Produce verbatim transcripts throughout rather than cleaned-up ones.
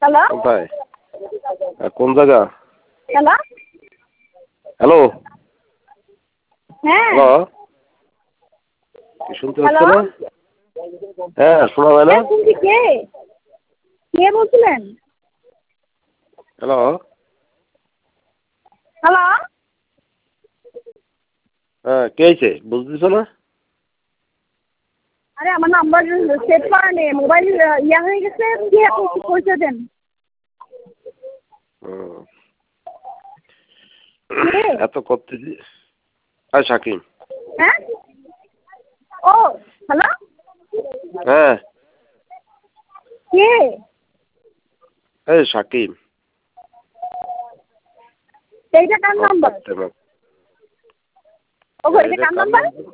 Hello কোথায়? কোন জায়গা? হ্যালো হ্যালো হ্যাঁ হ্যালো কি শুনতে হ্যালো হচ্ছে না? হ্যাঁ শোনা যায় না? হ্যাঁ শুনছি। কে কে বলছিলেন? হ্যালো হ্যালো হ্যাঁ কে আইছে বুঝতেছো না? আরে আমার নাম্বার সেভ করা নেই, মোবাইল ইয়া হয়ে গেছে। কে আপনি পরিচয় দেন? হুম। কে? এত করতেছি। হ্যাঁ শাকিম। হ্যাঁ ও হ্যালো হ্যাঁ কে? এই শাকিম। এইটা কার মগ নাম্বার? কাটতে মগ। ও গো, এটা এটা কার কার নাম্বার? নাম্বার?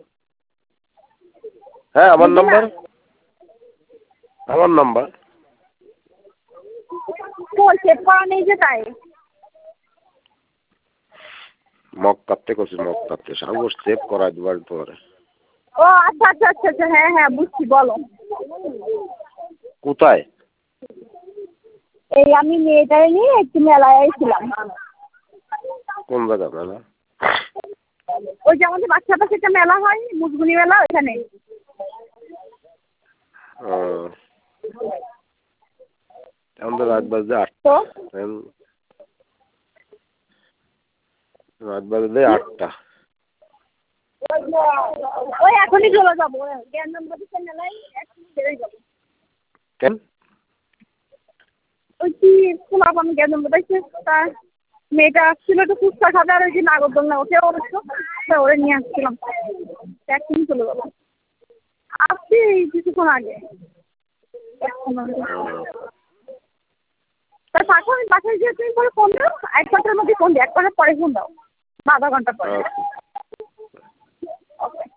হ্যাঁ আমার নাম্বার। আমার নাম্বার। কই সেভ করা নেই যে তাই। মগ কাটতে করছি মগ কাটতে সাগর সেভ করা দিবার পরে। ও আচ্ছা আচ্ছা আচ্ছা আচ্ছা হ্যাঁ হ্যাঁ বুঝছি, বলো। কোথায়? এই আমি মেয়েটারে নিয়ে একটু মেলায় আইছিলাম। কোন জায়গা মেলা? ওই যে আমাদের বাচ্চার পাশে একটা মেলা হয়, মুজগুনি মেলা, ওইখানে। ও এখন তো রাত বাজে তো আটটা। এখন রাত বাজে আটটা। ওই এখনই চলে যাবো, জ্ঞানগঞ্জ মেলায় এখনই বেরোয় যাবো। কেন? ওই কি শোনাব, আমি জ্ঞানগঞ্জ পাইছি তা মেয়েটা আসছিল একটু ফুচকা খাবে, আর ওই যে নাগরদোলনা ওঠে ওর তো ওরে নিয়ে আসছিলাম। এখনই চলে যাবো, আসছি এই কিছুক্ষণ আগে। তা থাকো, আমি বাসায় গিয়ে তুমি পরে ফোন দাও, এক ঘন্টার মধ্যে ফোন দিও, এক ঘন্টার পরে ফোন দাও বা আধা ঘন্টা পরে। আচ্ছা। ওকে।